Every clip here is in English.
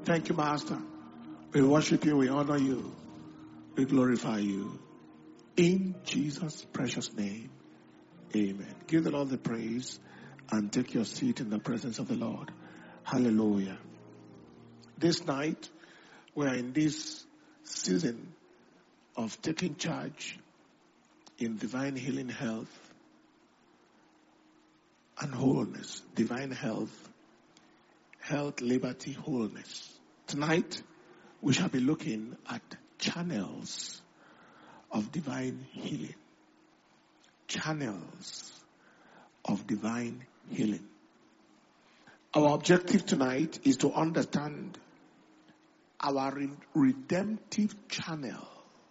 Thank you, Master. We worship you, we honor you, we glorify you. In Jesus' precious name, amen. Give the Lord the praise and take your seat in the presence of the Lord. Hallelujah. This night, we are in this season of taking charge in divine healing, health, and wholeness. Divine health, liberty, wholeness. Tonight, we shall be looking at channels of divine healing. Channels of divine healing. Our objective tonight is to understand our redemptive channel.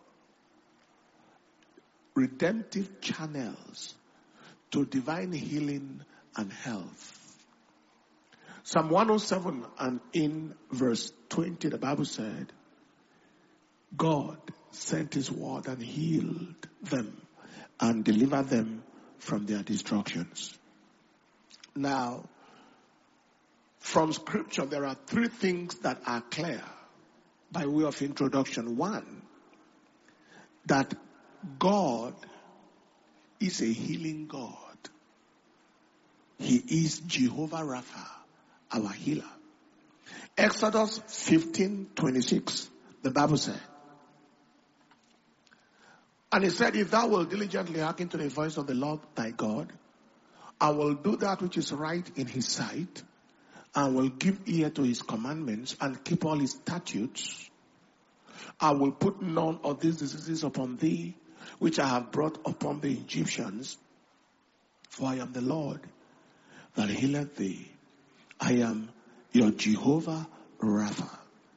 Redemptive channels to divine healing and health. Psalm 107 and in verse 20, the Bible said, God sent his word and healed them and delivered them from their destructions. Now, from scripture, there are three things that are clear by way of introduction. One, that God is a healing God. He is Jehovah Rapha, our healer. Exodus 15:26, the Bible said, and he said, if thou wilt diligently hearken to the voice of the Lord thy God, I will do that which is right in his sight, and will give ear to his commandments, and keep all his statutes, I will put none of these diseases upon thee, which I have brought upon the Egyptians, for I am the Lord that healeth thee. I am your Jehovah Rapha.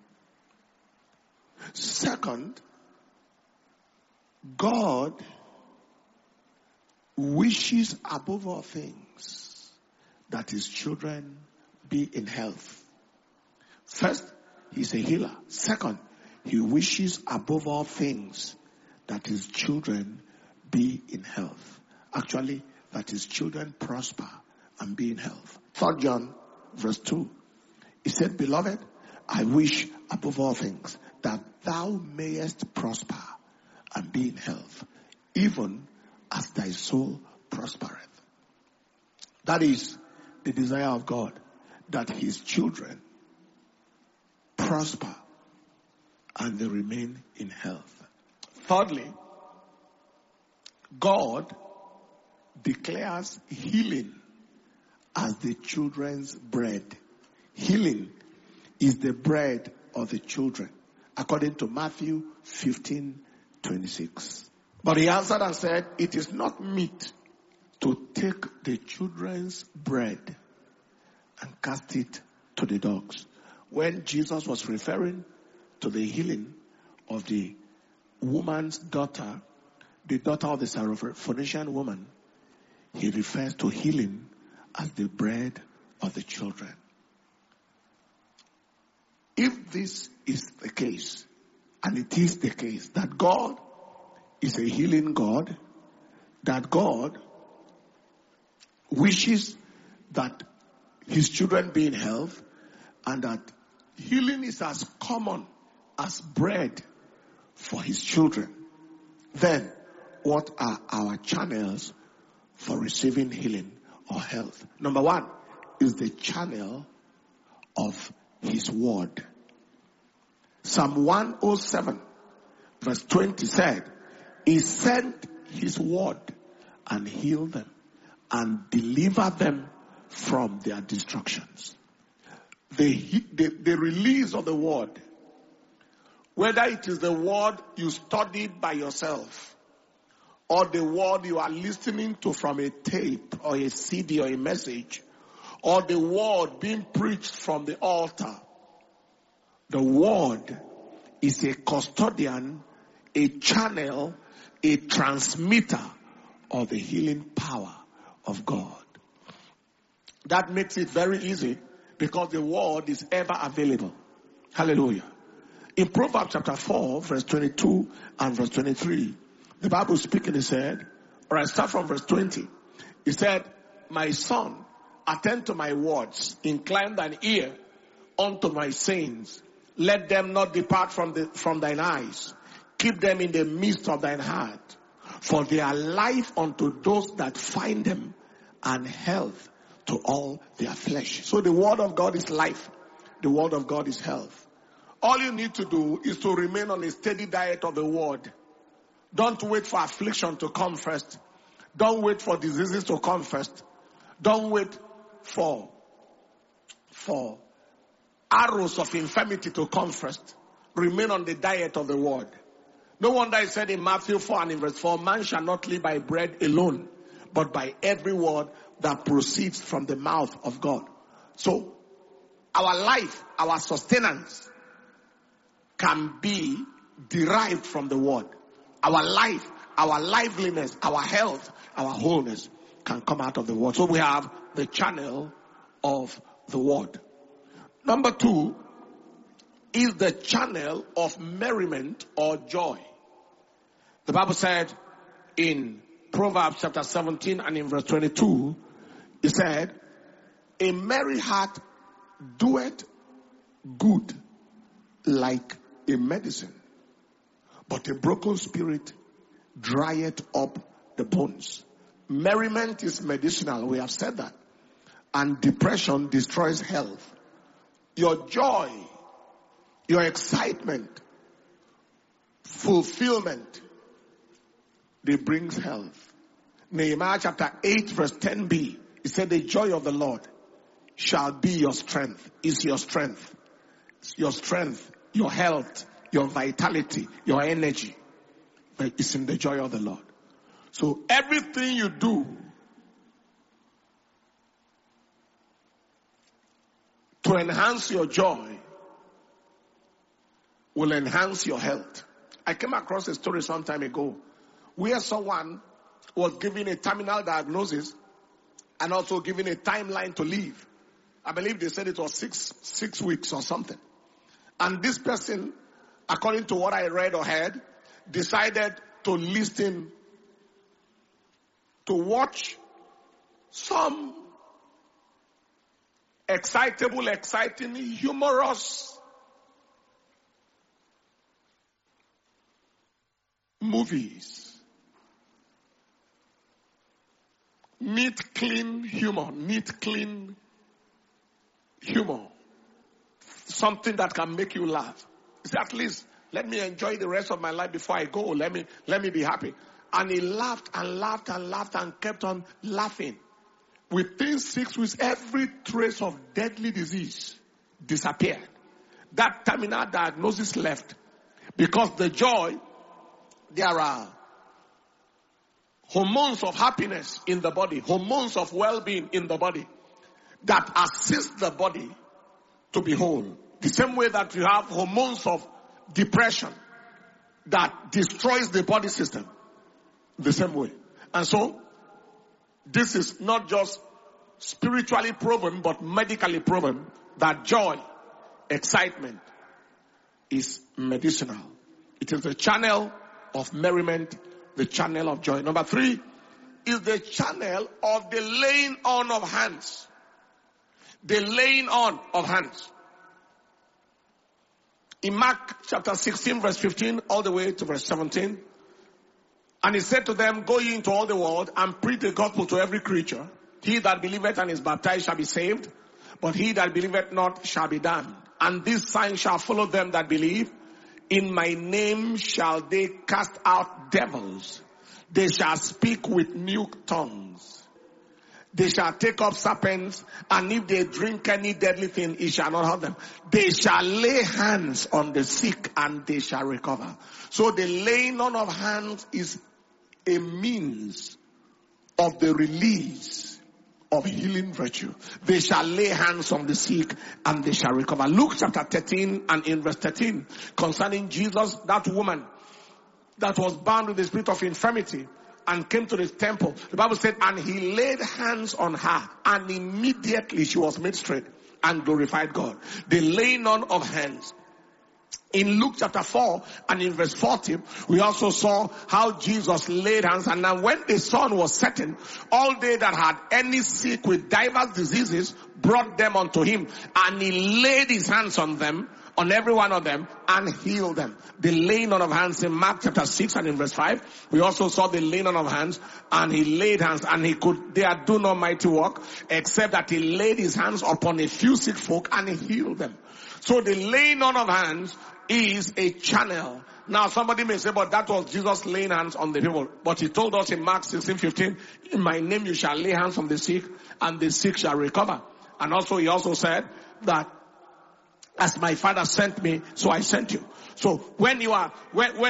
Second, God wishes above all things that his children be in health. First, he's a healer. Second, he wishes above all things that his children be in health. Actually, that his children prosper and be in health. 3 John verse 2. He said, beloved, I wish above all things that thou mayest prosper and be in health, even as thy soul prospereth. That is the desire of God, that his children prosper and they remain in health. Thirdly, God declares healing as the children's bread. Healing is the bread of the children, according to Matthew 15:26. But he answered and said, it is not meet to take the children's bread and cast it to the dogs. When Jesus was referring to the healing of the woman's daughter, the daughter of the Syrophoenician woman, he refers to healing as the bread of the children. If this is the case, and it is the case, that God is a healing God, that God wishes that his children be in health, and that healing is as common as bread for his children, then what are our channels for receiving healing or health? Number one is the channel of his word. Psalm 107 verse 20 said, he sent his word and healed them and delivered them from their destructions. The release of the word, whether it is the word you studied by yourself, or the word you are listening to from a tape or a CD or a message, or the word being preached from the altar, the word is a custodian, a channel, a transmitter of the healing power of God. That makes it very easy because the word is ever available. Hallelujah. In Proverbs chapter 4, verse 22 and verse 23, the Bible speaking, it said, or I start from verse 20. It said, my son, attend to my words, incline thine ear unto my saints. Let them not depart from thine eyes. Keep them in the midst of thine heart. For they are life unto those that find them, and health to all their flesh. So the word of God is life. The word of God is health. All you need to do is to remain on a steady diet of the word. Don't wait for affliction to come first. Don't wait for diseases to come first. Don't wait for arrows of infirmity to come first. Remain on the diet of the word. No wonder it said in Matthew 4 and in verse 4, man shall not live by bread alone, but by every word that proceeds from the mouth of God. So, our life, our sustenance can be derived from the word. Our life, our liveliness, our health, our wholeness can come out of the word. So we have the channel of the word. Number 2 is the channel of merriment or joy. The Bible said in Proverbs chapter 17 and in verse 22, it said, a merry heart doeth good like a medicine, but a broken spirit drieth up the bones. Merriment is medicinal, we have said that. And depression destroys health. Your joy, your excitement, fulfillment, they brings health. Nehemiah chapter 8 verse 10b, it said the joy of the Lord shall be your strength. Is your strength. Your strength, your health, your vitality, your energy. But it's in the joy of the Lord. So everything you do to enhance your joy will enhance your health. I came across a story some time ago where someone was given a terminal diagnosis and also given a timeline to live. I believe they said it was six weeks or something. And this person, according to what I read or heard, decided to listen, to watch some exciting, humorous movies. Neat, clean humor. Something that can make you laugh. Say, at least, let me enjoy the rest of my life before I go. Let me be happy. And he laughed and kept on laughing. Within 6 weeks, every trace of deadly disease disappeared. That terminal diagnosis left. Because the joy, there are hormones of happiness in the body, hormones of well-being in the body that assist the body to be whole. The same way that you have hormones of depression that destroys the body system. The same way. And so, this is not just spiritually proven, but medically proven that joy, excitement is medicinal. It is the channel of merriment, the channel of joy. Number 3 is the channel of the laying on of hands. The laying on of hands. In Mark chapter 16 verse 15 all the way to verse 17. And he said to them, go ye into all the world and preach the gospel to every creature. He that believeth and is baptized shall be saved, but he that believeth not shall be damned. And this sign shall follow them that believe. In my name shall they cast out devils. They shall speak with new tongues. They shall take up serpents, and if they drink any deadly thing, it shall not hurt them. They shall lay hands on the sick, and they shall recover. So the laying on of hands is a means of the release of healing virtue. They shall lay hands on the sick, and they shall recover. Luke chapter 13 and in verse 13, concerning Jesus, that woman that was bound with the spirit of infirmity and came to the temple. The Bible said, and he laid hands on her, and immediately she was made straight and glorified God. The laying on of hands In Luke chapter 4 and in verse 40, we also saw how Jesus laid hands, and now when the sun was setting, all they that had any sick with diverse diseases brought them unto him, and he laid his hands on them, on every one of them, and healed them. The laying on of hands in Mark chapter 6 and in verse 5, we also saw the laying on of hands, and he laid hands, and he could there do no mighty work, except that he laid his hands upon a few sick folk and he healed them. So the laying on of hands is a channel. Now somebody may say, but that was Jesus laying hands on the people. But he told us in Mark 16:15, in my name you shall lay hands on the sick, and the sick shall recover. And also he also said that as my Father sent me, so I sent you. So when you are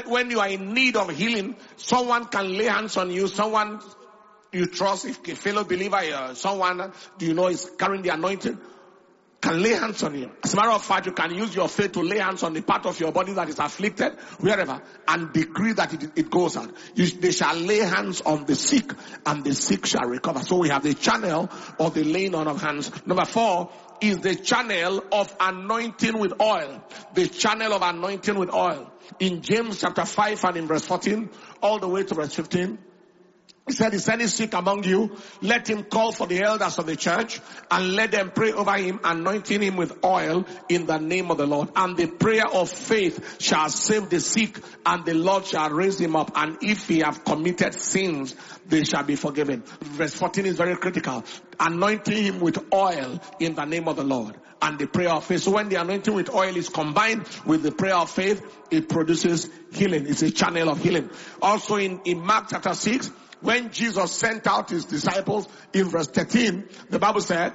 in need of healing, someone can lay hands on you, someone you trust, if a fellow believer, someone do you know is carrying the anointing, can lay hands on you. As a matter of fact, you can use your faith to lay hands on the part of your body that is afflicted, wherever, and decree that it goes out. They shall lay hands on the sick, and the sick shall recover. So we have the channel of the laying on of hands. Number 4 is the channel of anointing with oil. The channel of anointing with oil. In James chapter 5 and in verse 14, all the way to verse 15, he said, is any sick among you? Let him call for the elders of the church and let them pray over him, anointing him with oil in the name of the Lord. And the prayer of faith shall save the sick, and the Lord shall raise him up. And if he have committed sins, they shall be forgiven. Verse 14 is very critical. Anointing him with oil in the name of the Lord. And the prayer of faith. So when the anointing with oil is combined with the prayer of faith, it produces healing. It's a channel of healing. Also in Mark chapter 6, when Jesus sent out his disciples, in verse 13, the Bible said,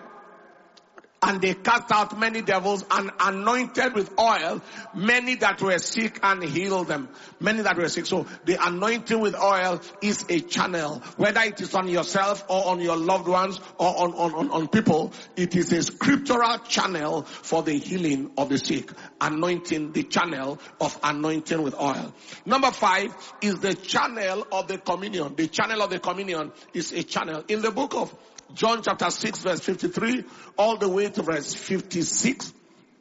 and they cast out many devils and anointed with oil many that were sick and healed them. Many that were sick. So the anointing with oil is a channel. Whether it is on yourself or on your loved ones or on people, it is a scriptural channel for the healing of the sick. Anointing, the channel of anointing with oil. Number 5 is the channel of the communion. The channel of the communion is a channel. In the book of John chapter 6 verse 53 all the way to verse 56,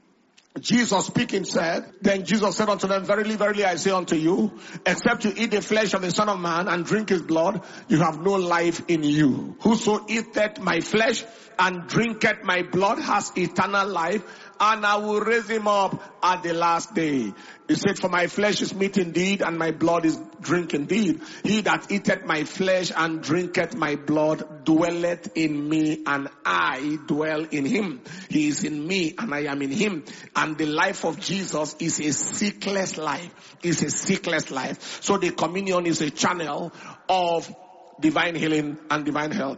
Jesus speaking said, then Jesus said unto them, verily, verily, I say unto you, except you eat the flesh of the Son of Man and drink his blood, you have no life in you. Whoso eateth my flesh and drinketh my blood has eternal life, and I will raise him up at the last day. He said, for my flesh is meat indeed, and my blood is drink indeed. He that eateth my flesh and drinketh my blood dwelleth in me, and I dwell in him. He is in me, and I am in him. And the life of Jesus is a sickless life. Is a sickless life. So the communion is a channel of divine healing and divine health.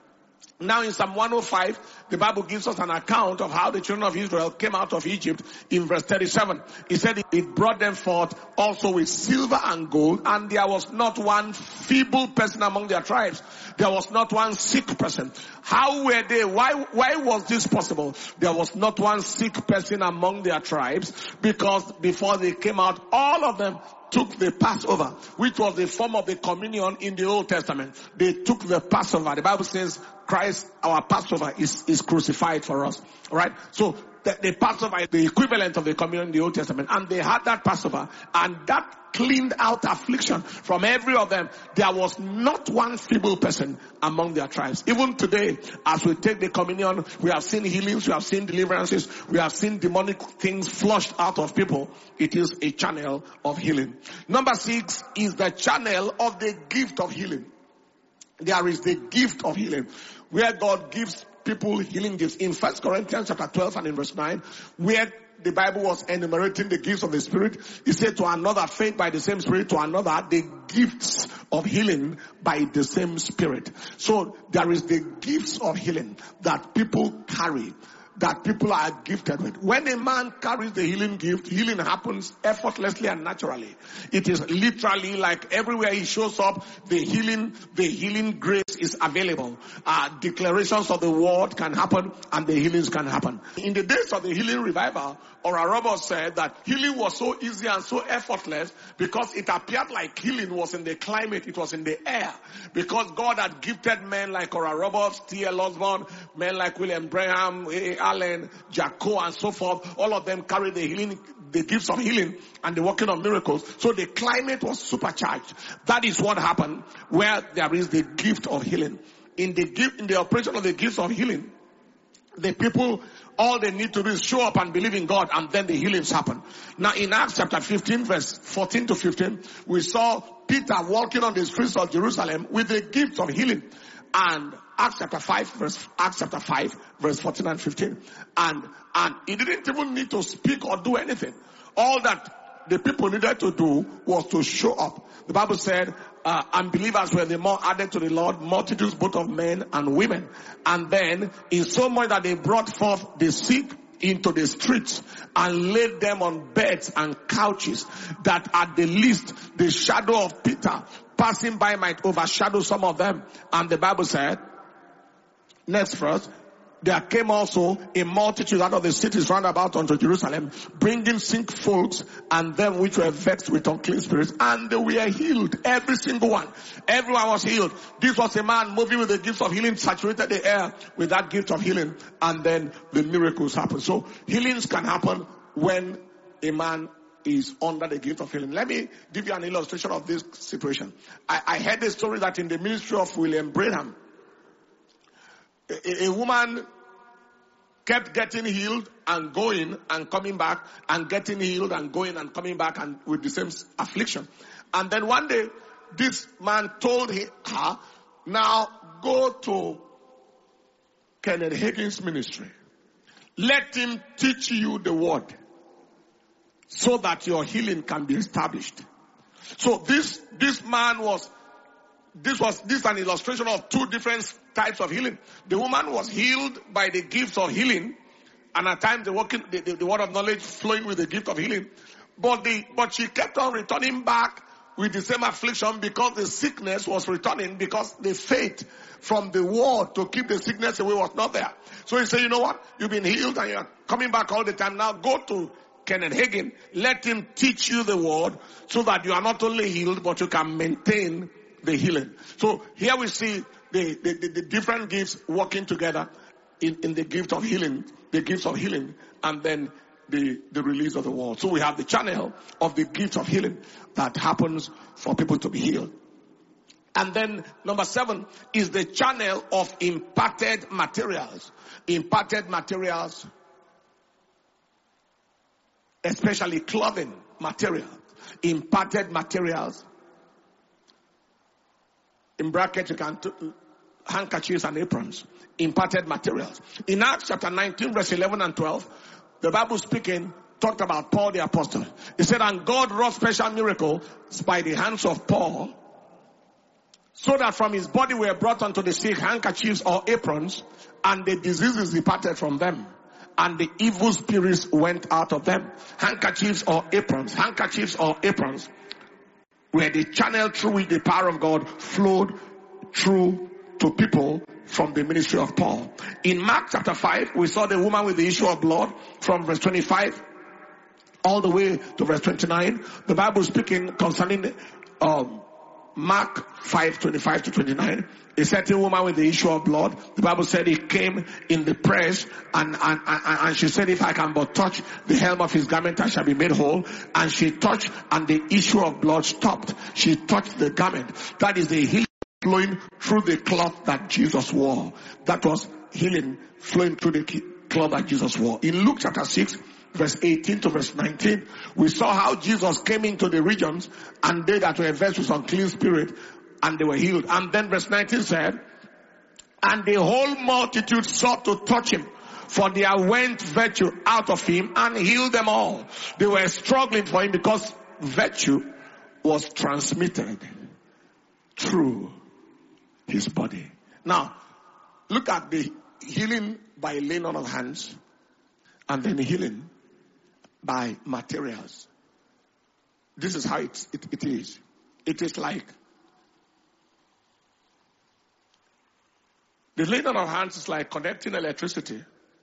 Now in Psalm 105, the Bible gives us an account of how the children of Israel came out of Egypt in verse 37. It said it brought them forth also with silver and gold, and there was not one feeble person among their tribes. There was not one sick person. How were they? Why was this possible? There was not one sick person among their tribes, because before they came out, all of them took the Passover, which was the form of the communion in the Old Testament. They took the Passover. The Bible says Christ, our Passover, is crucified for us. Alright? So the Passover is the equivalent of the communion in the Old Testament. And they had that Passover, and that cleaned out affliction from every of them. There was not one feeble person among their tribes. Even today, as we take the communion, we have seen healings, we have seen deliverances, we have seen demonic things flushed out of people. It is a channel of healing. Number 6 is the channel of the gift of healing. There is the gift of healing, where God gives people healing gifts. In 1 Corinthians chapter 12 and in verse 9, where the Bible was enumerating the gifts of the Spirit, it said to another faith by the same Spirit, to another the gifts of healing by the same Spirit. So there is the gifts of healing that people carry, that people are gifted with. When a man carries the healing gift, healing happens effortlessly and naturally. It is literally like everywhere he shows up, the healing grace is available. Declarations of the word can happen and the healings can happen. In the days of the healing revival, Oral Roberts said that healing was so easy and so effortless because it appeared like healing was in the climate, it was in the air. Because God had gifted men like Oral Roberts, T.L. Osborne, men like William Branham, Allen, Jacko, and so forth, all of them carry the gifts of healing and the working of miracles. So the climate was supercharged. That is what happened where there is the gift of healing. In the operation of the gifts of healing, the people, all they need to do is show up and believe in God, and then the healings happen. Now in Acts chapter 15 verse 14 to 15, we saw Peter walking on the streets of Jerusalem with the gift of healing. And Acts chapter 5 verse 14 and 15. And he didn't even need to speak or do anything. All that the people needed to do was to show up. The Bible said, and believers were the more added to the Lord, multitudes both of men and women. And then, in so much that they brought forth the sick into the streets and laid them on beds and couches, that at the least the shadow of Peter passing by might overshadow some of them. And the Bible said, next verse, there came also a multitude out of the cities round about unto Jerusalem, bringing sick folks and them which were vexed with unclean spirits, and they were healed. Every single one. Everyone was healed. This was a man moving with the gift of healing, saturated the air with that gift of healing, and then the miracles happened. So healings can happen when a man is under the gift of healing. Let me give you an illustration of this situation. I heard a story that in the ministry of William Branham, a woman kept getting healed and going and coming back, and getting healed and going and coming back, and with the same affliction. And then one day, this man told her, now go to Kenneth Hagin's ministry. Let him teach you the word so that your healing can be established. So this man was, this is an illustration of two different types of healing. The woman was healed by the gift of healing, and at times the word of knowledge flowing with the gift of healing. But she kept on returning back with the same affliction because the sickness was returning, because the faith from the word to keep the sickness away was not there. So he said, you know what? You've been healed and you're coming back all the time. Now go to Kenneth Hagin. Let him teach you the word so that you are not only healed, but you can maintain the healing. So here we see the different gifts working together in the gift of healing, the gifts of healing, and then the release of the word. So we have the channel of the gift of healing that happens for people to be healed. And then number 7 is the channel of imparted materials. Imparted materials, especially clothing material. Imparted materials. In brackets, you can handkerchiefs and aprons. Imparted materials. In Acts chapter 19, verse 11 and 12, the Bible speaking talked about Paul the apostle. He said, and God wrought special miracles by the hands of Paul, so that from his body were brought unto the sick handkerchiefs or aprons, and the diseases departed from them, and the evil spirits went out of them. Handkerchiefs or aprons were the channel through which the power of God flowed through to people from the ministry of Paul. In Mark chapter 5, we saw the woman with the issue of blood from verse 25 all the way to verse 29. The Bible speaking concerning Mark 5, 25 to 29. A certain woman with the issue of blood, the Bible said he came in the press and she said, if I can but touch the hem of his garment, I shall be made whole. And she touched, and the issue of blood stopped. She touched the garment. That is the healing flowing through the cloth that Jesus wore. That was healing flowing through the cloth that Jesus wore. In Luke chapter 6, verse 18 to verse 19, we saw how Jesus came into the regions, and they that were vexed with unclean spirit, and they were healed. And then verse 19 said, and the whole multitude sought to touch him, for there went virtue out of him and healed them all. They were struggling for him because virtue was transmitted through his body. Now, look at the healing by laying on of hands, and then healing by materials. This is how it is. It is like the laying on of hands is like connecting electricity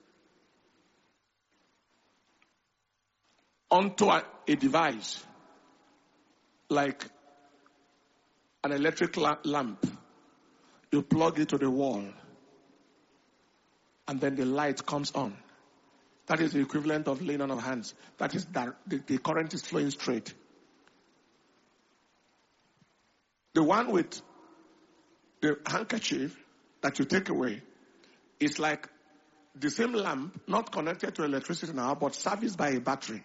onto a device, like an electric lamp. You plug it to the wall, and then the light comes on. That is the equivalent of laying on of hands. That is that the current is flowing straight. The one with the handkerchief that you take away is like the same lamp, not connected to electricity now, but serviced by a battery.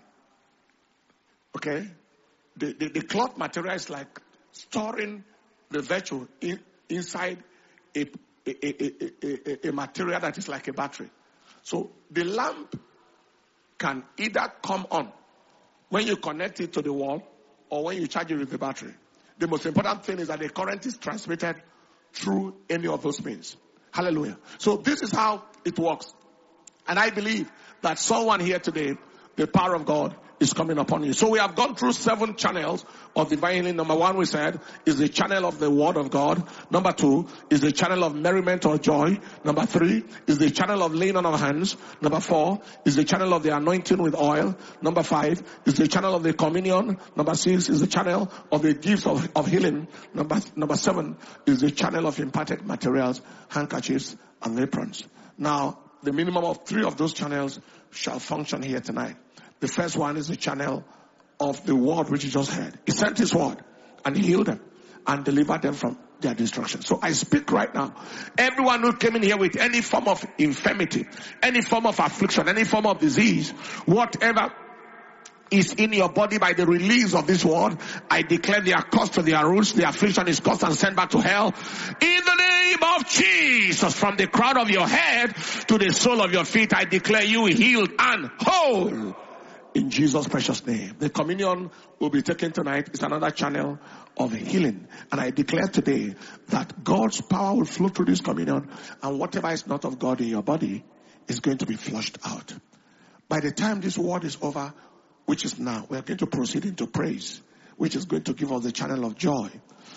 Okay? The cloth material is like storing the virtue inside a material that is like a battery. So the lamp can either come on when you connect it to the wall or when you charge it with the battery. The most important thing is that the current is transmitted through any of those means. Hallelujah. So this is how it works. And I believe that someone here today, the power of God is coming upon you. So we have gone through 7 channels of divine healing. Number 1, we said, is the channel of the word of God. Number 2 is the channel of merriment or joy. Number 3 is the channel of laying on of hands. Number 4 is the channel of the anointing with oil. Number 5 is the channel of the communion. Number 6 is the channel of the gifts of healing. Number 7 is the channel of imparted materials, handkerchiefs and aprons. Now, the minimum of 3 of those channels shall function here tonight. The first one is the channel of the word which you just heard. He sent his word and he healed them and delivered them from their destruction. So I speak right now. Everyone who came in here with any form of infirmity, any form of affliction, any form of disease, whatever is in your body by the release of this word, I declare they are caused to their roots. The affliction is caused and sent back to hell. In the name of Jesus, from the crown of your head to the sole of your feet, I declare you healed and whole. In Jesus' precious name. The communion will be taken tonight. It's another channel of healing. And I declare today that God's power will flow through this communion, and whatever is not of God in your body is going to be flushed out. By the time this word is over, which is now, we are going to proceed into praise, which is going to give us the channel of joy.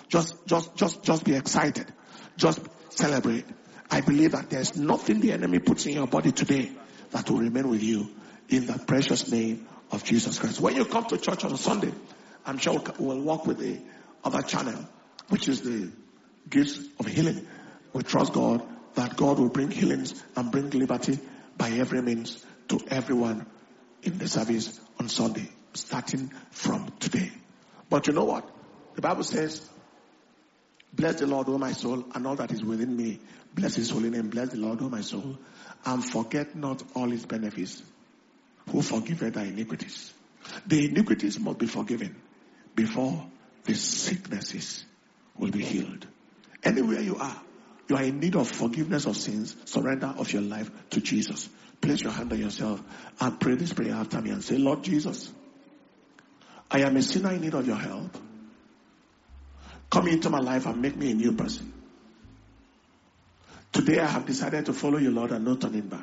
Just be excited. Just celebrate. I believe that there's nothing the enemy puts in your body today that will remain with you, in the precious name of Jesus Christ. When you come to church on Sunday, I'm sure we'll walk with the other channel, which is the gifts of healing. We trust God that God will bring healings and bring liberty by every means to everyone in the service on Sunday, starting from today. But you know what? The Bible says, bless the Lord, O my soul, and all that is within me. Bless his holy name. Bless the Lord, O my soul, and forget not all his benefits, who forgiveth thy iniquities. The iniquities must be forgiven before the sicknesses will be healed. Anywhere you are in need of forgiveness of sins, surrender of your life to Jesus. Place your hand on yourself and pray this prayer after me and say, Lord Jesus, I am a sinner in need of your help. Come into my life and make me a new person. Today I have decided to follow you, Lord, and no turning back.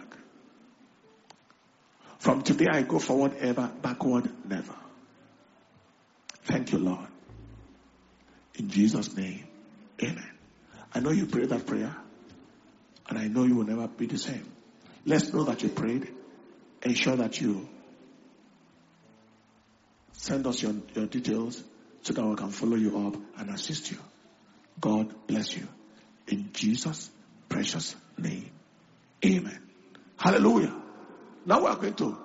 From today I go forward ever, backward never. Thank you, Lord. In Jesus' name, amen. I know you prayed that prayer, and I know you will never be the same. Let's know that you prayed. Ensure that you send us your details so that we can follow you up and assist you. God bless you. In Jesus' precious name, amen. Hallelujah. Now we are going to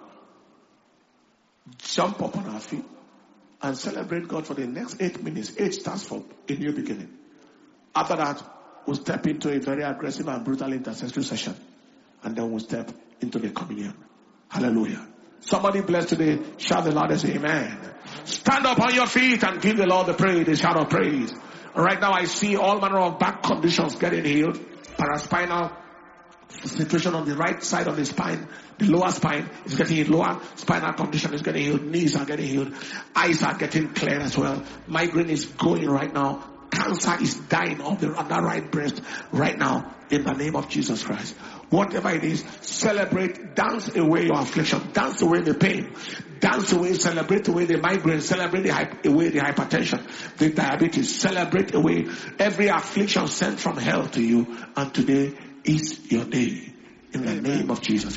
jump up on our feet and celebrate God for the next 8 minutes. 8 stands for a new beginning. After that, we'll step into a very aggressive and brutal intercessory session. And then we'll step into the communion. Hallelujah. Somebody blessed today, shout the loudest amen. Stand up on your feet and give the Lord the praise, the shout of praise. Right now I see all manner of back conditions getting healed. Paraspinal situation on the right side of the spine, the lower spine is getting healed. Lower spinal condition is getting healed. Knees are getting healed. Eyes are getting clear as well. Migraine is going right now. Cancer is dying on that right breast right now in the name of Jesus Christ. Whatever it is, celebrate, dance away your affliction, dance away the pain, dance away, celebrate away the migraine, celebrate away the hypertension, the diabetes, celebrate away every affliction sent from hell to you. And today is your day in the name of Jesus.